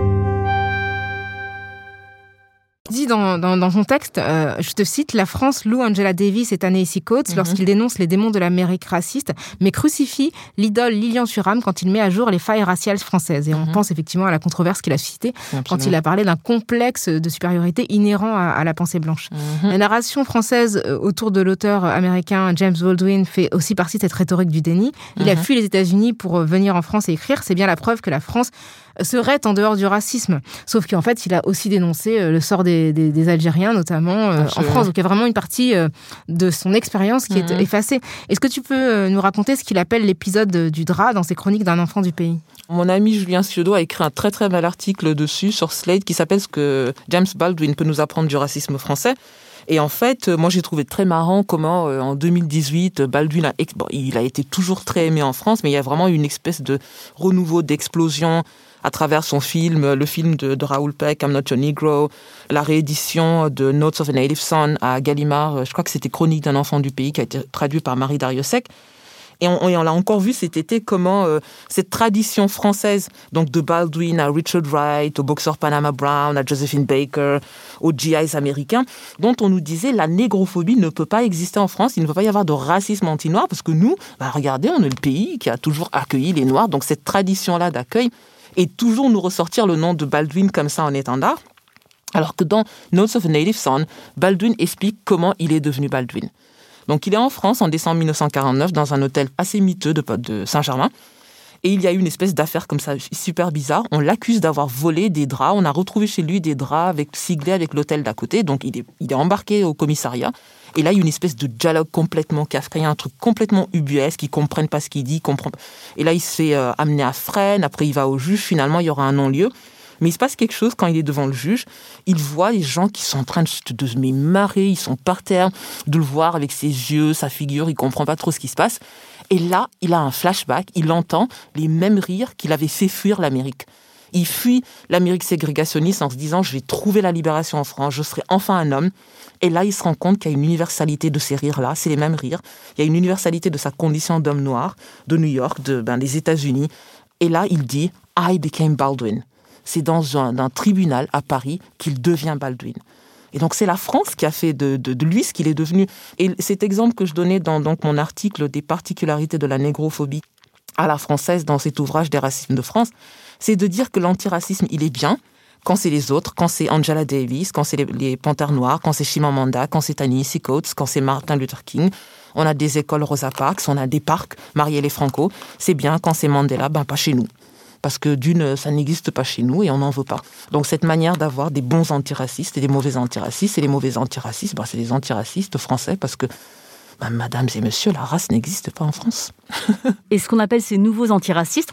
Dit dans, dans, dans son texte, euh, je te cite, la France loue Angela Davis et Ta-Nehisi Coates mm-hmm. lorsqu'il dénonce les démons de l'Amérique raciste, mais crucifie l'idole Lilian Thuram quand il met à jour les failles raciales françaises. Et mm-hmm. on pense effectivement à la controverse qu'il a suscitée quand il a parlé d'un complexe de supériorité inhérent à, à la pensée blanche. Mm-hmm. La narration française autour de l'auteur américain James Baldwin fait aussi partie de cette rhétorique du déni. Il mm-hmm. a fui les États-Unis pour venir en France et écrire. C'est bien la preuve que la France serait en dehors du racisme. Sauf qu'en fait, il a aussi dénoncé le sort des, des, des Algériens, notamment euh, en France. Donc, il y a vraiment une partie euh, de son expérience qui mmh. est effacée. Est-ce que tu peux euh, nous raconter ce qu'il appelle l'épisode du drap dans ses chroniques d'un enfant du pays ? Mon ami Julien Ciodo a écrit un très très bel article dessus sur Slate qui s'appelle « Ce que James Baldwin peut nous apprendre du racisme français ». Et en fait, moi, j'ai trouvé très marrant comment, euh, en deux mille dix-huit, Baldwin a, bon, il a été toujours très aimé en France, mais il y a vraiment une espèce de renouveau, d'explosion à travers son film, le film de, de Raoul Peck, I'm Not Your Negro, la réédition de Notes of a Native Son à Gallimard, je crois que c'était Chronique d'un enfant du pays, qui a été traduit par Marie Dariussec. Et on, et on l'a encore vu cet été comment euh, cette tradition française, donc de Baldwin à Richard Wright, au boxeur Panama Brown, à Josephine Baker, aux G Is américains, dont on nous disait la négrophobie ne peut pas exister en France, il ne peut pas y avoir de racisme anti-noir, parce que nous, bah, regardez, on est le pays qui a toujours accueilli les Noirs, donc cette tradition-là d'accueil, et toujours nous ressortir le nom de Baldwin comme ça en étendard. Alors que dans Notes of a Native Son, Baldwin explique comment il est devenu Baldwin. Donc il est en France en décembre dix-neuf cent quarante-neuf dans un hôtel assez miteux de, de Saint-Germain. Et il y a eu une espèce d'affaire comme ça super bizarre. On l'accuse d'avoir volé des draps. On a retrouvé chez lui des draps avec, siglés avec l'hôtel d'à côté. Donc il est, il est embarqué au commissariat. Et là, il y a une espèce de dialogue complètement kafkaïen, un truc complètement ubuesque. Ils ne comprennent pas ce qu'il dit. Comprend... Et là, il se fait euh, amener à Fresnes. Après, il va au juge. Finalement, il y aura un non-lieu. Mais il se passe quelque chose quand il est devant le juge. Il voit les gens qui sont en train de se de marrer. Ils sont par terre, de le voir avec ses yeux, sa figure. Il ne comprend pas trop ce qui se passe. Et là, il a un flashback. Il entend les mêmes rires qu'il avait fait fuir l'Amérique. Il fuit l'Amérique ségrégationniste en se disant « Je vais trouver la libération en France. Je serai enfin un homme. » Et là, il se rend compte qu'il y a une universalité de ces rires-là. C'est les mêmes rires. Il y a une universalité de sa condition d'homme noir, de New York, de, ben, des États-Unis. Et là, il dit « I became Baldwin ». C'est dans un, un tribunal à Paris qu'il devient Baldwin. Et donc, c'est la France qui a fait de, de, de lui ce qu'il est devenu. Et cet exemple que je donnais dans donc, mon article des particularités de la négrophobie à la française dans cet ouvrage des racismes de France, c'est de dire que l'antiracisme, il est bien quand c'est les autres, quand c'est Angela Davis, quand c'est les, les Panthères Noires, quand c'est Chimamanda, quand c'est Ta-Nehisi Coates, quand c'est Martin Luther King. On a des écoles Rosa Parks, on a des parcs Marielle Franco. C'est bien quand c'est Mandela, ben pas chez nous. Parce que d'une, ça n'existe pas chez nous et on n'en veut pas. Donc cette manière d'avoir des bons antiracistes et des mauvais antiracistes, et les mauvais antiracistes, ben, c'est les antiracistes français parce que, ben, mesdames et messieurs, la race n'existe pas en France. Et ce qu'on appelle ces nouveaux antiracistes, on,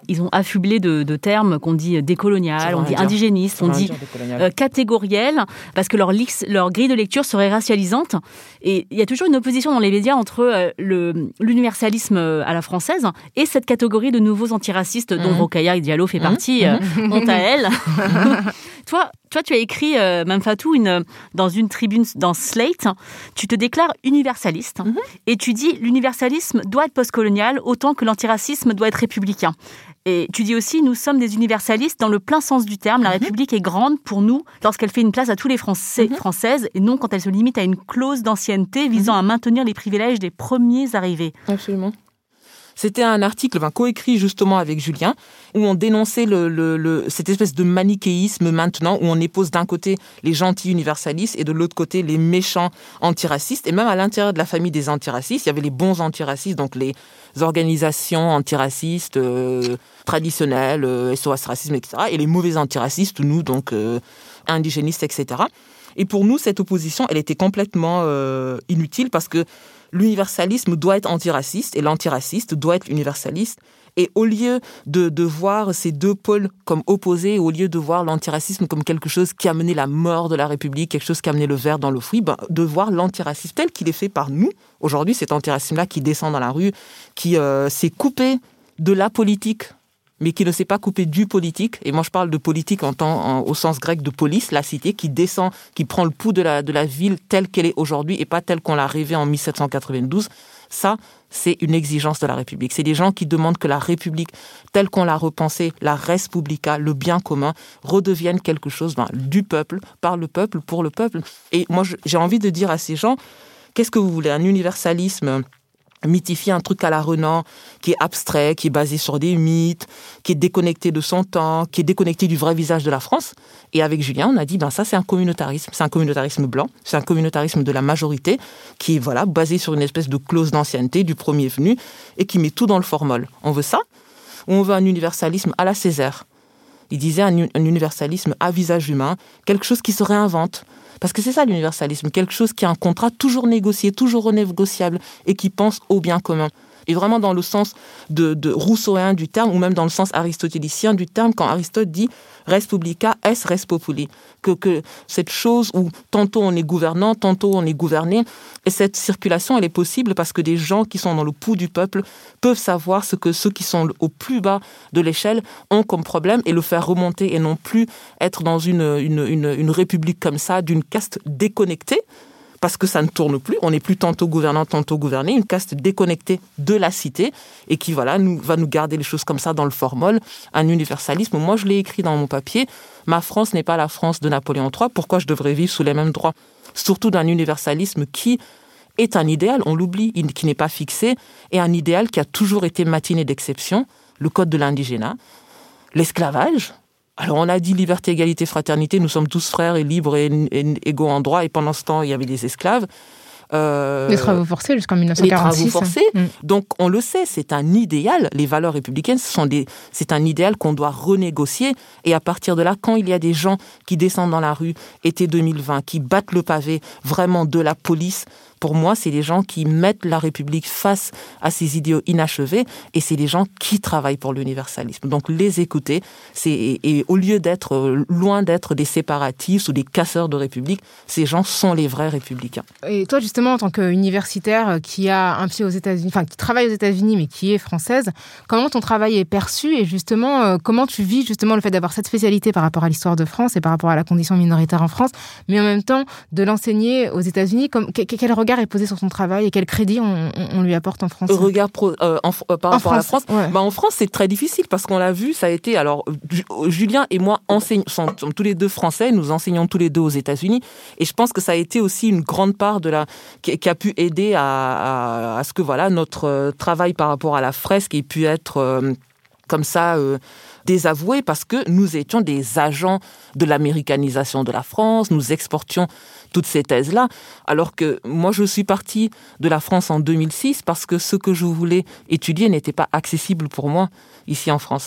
ils ont affublé de, de termes qu'on dit décolonial, on dit indigéniste, on dit euh, catégoriel, parce que leur, lix, leur grille de lecture serait racialisante. Et il y a toujours une opposition dans les médias entre euh, le, l'universalisme à la française et cette catégorie de nouveaux antiracistes dont mmh. Rokhaya Diallo fait partie. Mmh. Euh, honte à elle. Toi, toi, tu as écrit, euh, Mame Fatou, une, dans une tribune dans Slate, tu te déclares universaliste mm-hmm. et tu dis l'universalisme doit être postcolonial autant que l'antiracisme doit être républicain. Et tu dis aussi, nous sommes des universalistes dans le plein sens du terme. La mm-hmm. République est grande pour nous lorsqu'elle fait une place à tous les Français, mm-hmm. Françaises et non quand elle se limite à une clause d'ancienneté visant mm-hmm. à maintenir les privilèges des premiers arrivés. Absolument. C'était un article ben, coécrit justement avec Julien, où on dénonçait le, le, le, cette espèce de manichéisme maintenant, où on épose d'un côté les gentils universalistes et de l'autre côté les méchants antiracistes. Et même à l'intérieur de la famille des antiracistes, il y avait les bons antiracistes, donc les organisations antiracistes euh, traditionnelles, euh, S O S Racisme, et cetera. Et les mauvais antiracistes, nous, donc euh, indigénistes, et cetera. Et pour nous, cette opposition, elle était complètement euh, inutile parce que l'universalisme doit être antiraciste et l'antiraciste doit être universaliste. Et au lieu de, de voir ces deux pôles comme opposés, au lieu de voir l'antiracisme comme quelque chose qui a mené la mort de la République, quelque chose qui a mené le ver dans le fruit, ben, de voir l'antiracisme tel qu'il est fait par nous. Aujourd'hui, cet antiracisme-là qui descend dans la rue, qui euh, s'est coupé de la politique, mais qui ne s'est pas coupé du politique. Et moi, je parle de politique en temps, en, au sens grec de police, la cité, qui descend, qui prend le pouls de la, de la ville telle qu'elle est aujourd'hui et pas telle qu'on l'a rêvée en dix-sept cent quatre-vingt-douze. Ça, c'est une exigence de la République. C'est des gens qui demandent que la République, telle qu'on l'a repensée, la res publica, le bien commun, redevienne quelque chose ben, du peuple, par le peuple, pour le peuple. Et moi, j'ai envie de dire à ces gens, qu'est-ce que vous voulez ? Un universalisme mythifier un truc à la Renan, qui est abstrait, qui est basé sur des mythes, qui est déconnecté de son temps, qui est déconnecté du vrai visage de la France. Et avec Julien, on a dit, ben ça, c'est un communautarisme. C'est un communautarisme blanc. C'est un communautarisme de la majorité, qui est, voilà, basé sur une espèce de clause d'ancienneté du premier venu, et qui met tout dans le formol. On veut ça, ou on veut un universalisme à la Césaire. Il disait un, un universalisme à visage humain, quelque chose qui se réinvente. Parce que c'est ça l'universalisme, quelque chose qui a un contrat toujours négocié, toujours renégociable et qui pense au bien commun. Et vraiment dans le sens de, de rousseauien du terme, ou même dans le sens aristotélicien du terme, quand Aristote dit « res publica est res populi », que, que cette chose où tantôt on est gouvernant, tantôt on est gouverné, et cette circulation, elle est possible parce que des gens qui sont dans le pouls du peuple peuvent savoir ce que ceux qui sont au plus bas de l'échelle ont comme problème et le faire remonter et non plus être dans une, une, une, une république comme ça, d'une caste déconnectée, parce que ça ne tourne plus, on n'est plus tantôt gouvernant, tantôt gouverné, une caste déconnectée de la cité et qui voilà nous, va nous garder les choses comme ça dans le formol, un universalisme. Moi, je l'ai écrit dans mon papier, ma France n'est pas la France de Napoléon trois, pourquoi je devrais vivre sous les mêmes droits ? Surtout d'un universalisme qui est un idéal, on l'oublie, qui n'est pas fixé, et un idéal qui a toujours été matiné d'exception, le code de l'indigénat, l'esclavage. Alors, on a dit liberté, égalité, fraternité, nous sommes tous frères et libres et, et égaux en droit, et pendant ce temps, il y avait des esclaves. Euh, les travaux forcés jusqu'en dix-neuf cent quarante-six. Les travaux forcés. Mmh. Donc, on le sait, c'est un idéal. Les valeurs républicaines, ce sont des, c'est un idéal qu'on doit renégocier. Et à partir de là, quand il y a des gens qui descendent dans la rue, été deux mille vingt, qui battent le pavé vraiment de la police, pour moi, c'est des gens qui mettent la République face à ces idéaux inachevés et c'est des gens qui travaillent pour l'universalisme. Donc, les écouter, c'est, et, et au lieu d'être, loin d'être des séparatistes ou des casseurs de République, ces gens sont les vrais républicains. Et toi, justement, en tant qu'universitaire qui a un pied aux États-Unis, enfin, qui travaille aux États-Unis mais qui est française, comment ton travail est perçu et justement, euh, comment tu vis justement le fait d'avoir cette spécialité par rapport à l'histoire de France et par rapport à la condition minoritaire en France, mais en même temps de l'enseigner aux États-Unis, comme, quel regard est posé sur son travail et quel crédit on, on lui apporte en France? Regard pro, euh, en, euh, par en rapport France, à la France, ouais. bah en France c'est très difficile parce qu'on l'a vu, ça a été alors Julien et moi enseignons, sont, sommes tous les deux français, nous enseignons tous les deux aux États-Unis et je pense que ça a été aussi une grande part de la qui, qui a pu aider à, à, à ce que voilà notre euh, travail par rapport à la fresque ait pu être euh, comme ça. Euh, désavoués parce que nous étions des agents de l'américanisation de la France, nous exportions toutes ces thèses-là, alors que moi je suis partie de la France en deux mille six parce que ce que je voulais étudier n'était pas accessible pour moi ici en France.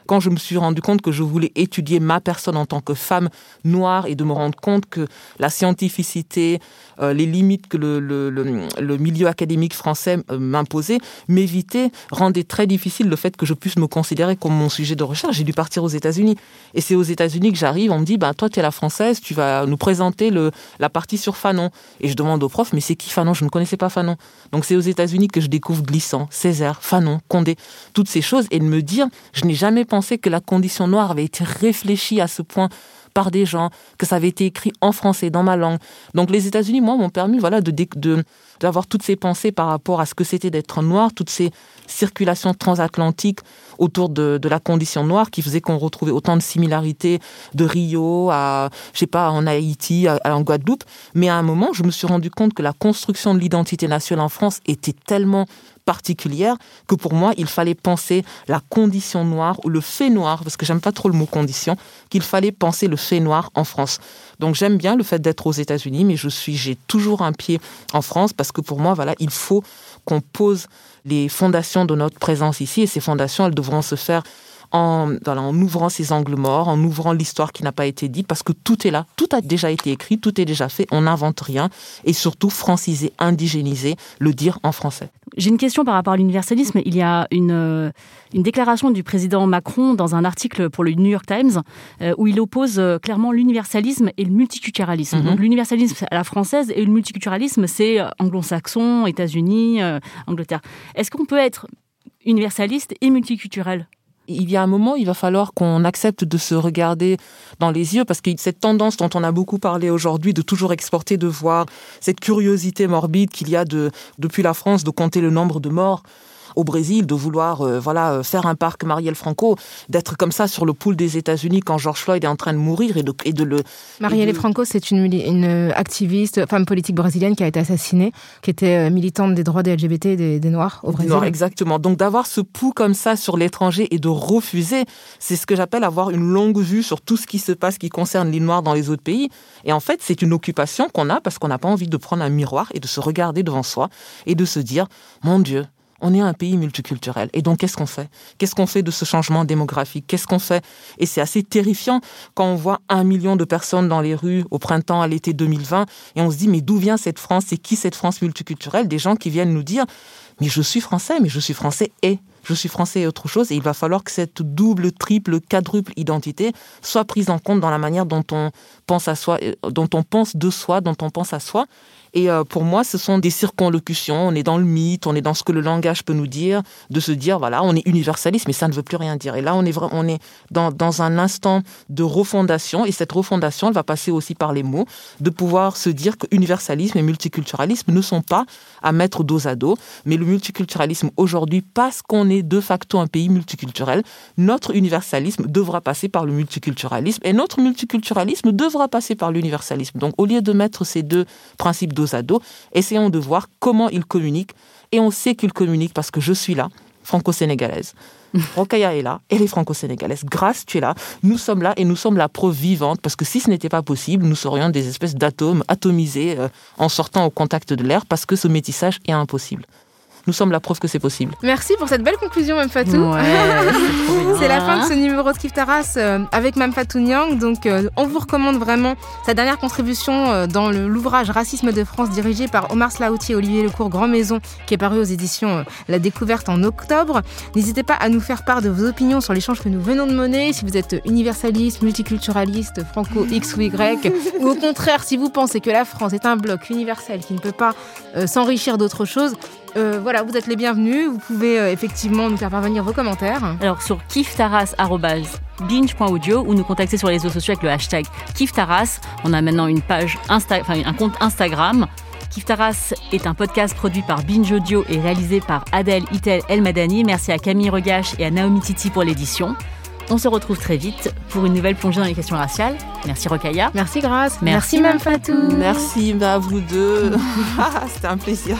Quand je me suis rendu compte que je voulais étudier ma personne en tant que femme noire et de me rendre compte que la scientificité, euh, les limites que le, le, le, le milieu académique français euh, m'imposait, m'évitait, rendait très difficile le fait que je puisse me considérer comme mon sujet de recherche. J'ai dû partir aux États-Unis. Et c'est aux États-Unis que j'arrive, on me dit, ben, toi, tu es la française, tu vas nous présenter le, la partie sur Fanon. Et je demande au prof, mais c'est qui Fanon? Je ne connaissais pas Fanon. Donc c'est aux États-Unis que je découvre Glissant, Césaire, Fanon, Condé, toutes ces choses, et de me dire, je n'ai jamais pensé que la condition noire avait été réfléchie à ce point par des gens, que ça avait été écrit en français, dans ma langue. Donc les États-Unis, moi, m'ont permis voilà, de, de, d'avoir toutes ces pensées par rapport à ce que c'était d'être noir, toutes ces circulations transatlantiques autour de, de la condition noire qui faisaient qu'on retrouvait autant de similarités de Rio à, je sais pas, en Haïti, à, à en Guadeloupe. Mais à un moment, je me suis rendu compte que la construction de l'identité nationale en France était tellement particulière que pour moi, il fallait penser la condition noire ou le fait noir, parce que j'aime pas trop le mot condition, qu'il fallait penser le fait noir en France. Donc j'aime bien le fait d'être aux États-Unis, mais je suis, j'ai toujours un pied en France parce que pour moi, voilà, il faut qu'on pose les fondations de notre présence ici et ces fondations, elles devront se faire En, voilà, en ouvrant ces angles morts, en ouvrant l'histoire qui n'a pas été dite, parce que tout est là, tout a déjà été écrit, tout est déjà fait, on n'invente rien, et surtout franciser, indigéniser, le dire en français. J'ai une question par rapport à l'universalisme. Il y a une, une déclaration du président Macron dans un article pour le New York Times euh, où il oppose euh, clairement l'universalisme et le multiculturalisme. Mm-hmm. Donc l'universalisme c'est à la française et le multiculturalisme c'est anglo-saxon, États-Unis, euh, Angleterre. Est-ce qu'on peut être universaliste et multiculturel ? Il y a un moment, il va falloir qu'on accepte de se regarder dans les yeux parce que cette tendance dont on a beaucoup parlé aujourd'hui de toujours exporter, de voir cette curiosité morbide qu'il y a de, depuis la France de compter le nombre de morts au Brésil, de vouloir euh, voilà faire un parc Marielle Franco, d'être comme ça sur le pool des États-Unis quand George Floyd est en train de mourir et de, et de le... Marielle de... Franco, c'est une, une activiste, femme politique brésilienne qui a été assassinée, qui était militante des droits des L G B T, des, des Noirs au Brésil. Noirs, exactement. Donc d'avoir ce pouls comme ça sur l'étranger et de refuser, c'est ce que j'appelle avoir une longue vue sur tout ce qui se passe qui concerne les Noirs dans les autres pays. Et en fait, c'est une occupation qu'on a parce qu'on n'a pas envie de prendre un miroir et de se regarder devant soi et de se dire, mon Dieu, on est un pays multiculturel. Et donc, qu'est-ce qu'on fait ? Qu'est-ce qu'on fait de ce changement démographique ? Qu'est-ce qu'on fait ? Et c'est assez terrifiant quand on voit un million de personnes dans les rues au printemps, à l'été deux mille vingt, et on se dit, mais d'où vient cette France ? C'est qui cette France multiculturelle ? Des gens qui viennent nous dire, mais je suis français, mais je suis français et... Je suis français et autre chose, et il va falloir que cette double, triple, quadruple identité soit prise en compte dans la manière dont on pense à soi, dont on pense de soi, dont on pense à soi. Et euh, pour moi, ce sont des circonlocutions. On est dans le mythe, on est dans ce que le langage peut nous dire, de se dire, voilà, on est universaliste, mais ça ne veut plus rien dire. Et là, on est, vraiment, on est dans, dans un instant de refondation, et cette refondation, elle va passer aussi par les mots, de pouvoir se dire que universalisme et multiculturalisme ne sont pas à mettre dos à dos, mais le multiculturalisme aujourd'hui, parce qu'on est de facto un pays multiculturel, notre universalisme devra passer par le multiculturalisme, et notre multiculturalisme devra passer par l'universalisme. Donc, au lieu de mettre ces deux principes dos à dos, essayons de voir comment ils communiquent, et on sait qu'ils communiquent parce que je suis là, franco-sénégalaise. Rokhaya est là, elle est franco-sénégalaise. Grâce, tu es là, nous sommes là, et nous sommes la preuve vivante, parce que si ce n'était pas possible, nous serions des espèces d'atomes atomisés euh, en sortant au contact de l'air, parce que ce métissage est impossible. Nous sommes la preuve que c'est possible. Merci pour cette belle conclusion, Mme Fatou. Ouais, c'est, c'est la fin de ce numéro de Kif Taras euh, avec Mme Fatou Niang. Donc, euh, on vous recommande vraiment sa dernière contribution euh, dans le, l'ouvrage Racisme de France, dirigé par Omar Slaouti et Olivier Lecourt, Grand Maison, qui est paru aux éditions euh, La Découverte en octobre. N'hésitez pas à nous faire part de vos opinions sur l'échange que nous venons de mener. Si vous êtes universaliste, multiculturaliste, franco X ou Y, ou au contraire, si vous pensez que la France est un bloc universel qui ne peut pas euh, s'enrichir d'autre chose, Euh, voilà, vous êtes les bienvenus. Vous pouvez euh, effectivement nous faire parvenir vos commentaires. Alors sur kiftaras arobase binge point audio ou nous contacter sur les réseaux sociaux avec le hashtag Kiftaras. On a maintenant une page Insta, enfin un compte Instagram. Kiftaras est un podcast produit par Binge Audio et réalisé par Adèle Itel El Madani. Merci à Camille Regache et à Naomi Titi pour l'édition. On se retrouve très vite pour une nouvelle plongée dans les questions raciales. Merci Rokhaya. Merci Grace. Merci, Merci Mme Fatou. Merci à vous deux. C'était un plaisir.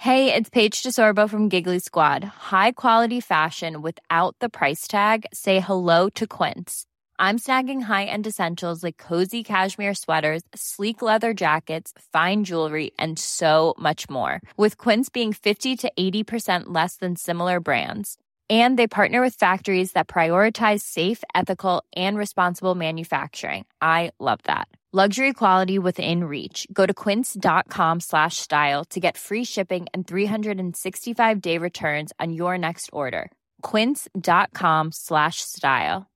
Hey, it's Paige DeSorbo from Giggly Squad. High quality fashion without the price tag. Say hello to Quince. I'm snagging high-end essentials like cozy cashmere sweaters, sleek leather jackets, fine jewelry, and so much more. With Quince being fifty to eighty percent less than similar brands. And they partner with factories that prioritize safe, ethical, and responsible manufacturing. I love that. Luxury quality within reach. Go to quince.com slash style to get free shipping and three sixty-five day returns on your next order. Quince.com slash style.